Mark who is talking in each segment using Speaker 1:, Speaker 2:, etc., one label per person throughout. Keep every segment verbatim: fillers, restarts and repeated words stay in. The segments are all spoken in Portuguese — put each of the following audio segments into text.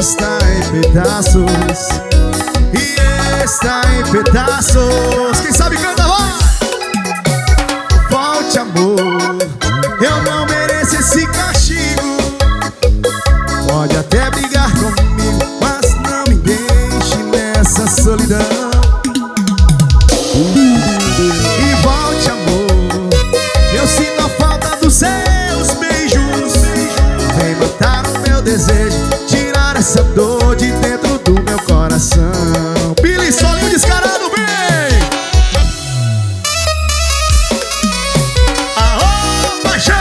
Speaker 1: está em pedaços e está em pedaços. Quem sabe canta, vai! Volte, amor, eu não mereço esse castigo. Pode até brigar comigo, mas não me deixe nessa solidão. E volte, amor, eu sinto a falta dos seus beijos. Vem matar o meu desejo, tirar essa dor de dentro do meu coração. Billy, solinho descarado, vem! Aô, paixão!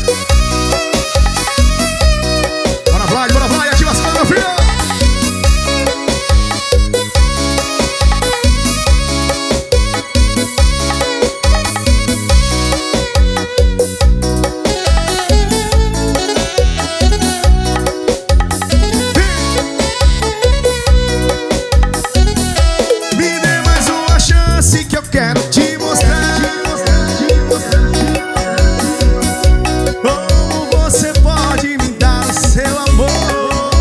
Speaker 1: Bora, Vlad, bora, Vlad, ativa as câmeras, filho! Que eu quero te mostrar como você pode me dar o seu amor.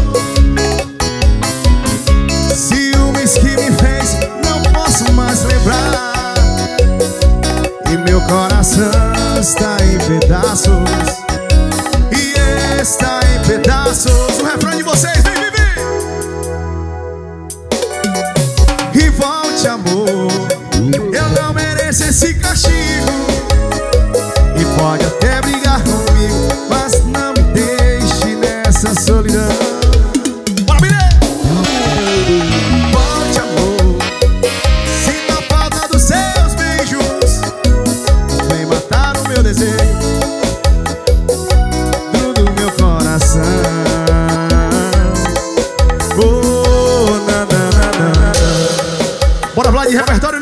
Speaker 1: Ciúmes que me fez, não posso mais lembrar. E meu coração está em pedaços e está em pedaços. O refrão de vocês, vem, vem, vem! E volte, amor, eu não mereço esse castigo. E pode até brigar comigo, mas não me deixe nessa solidão. Bora, menino! Volte, amor, sinto a falta dos seus beijos. Vem matar o meu desejo do meu coração. Oh, na, na, na, na, na. Bora, Vlad, repertório.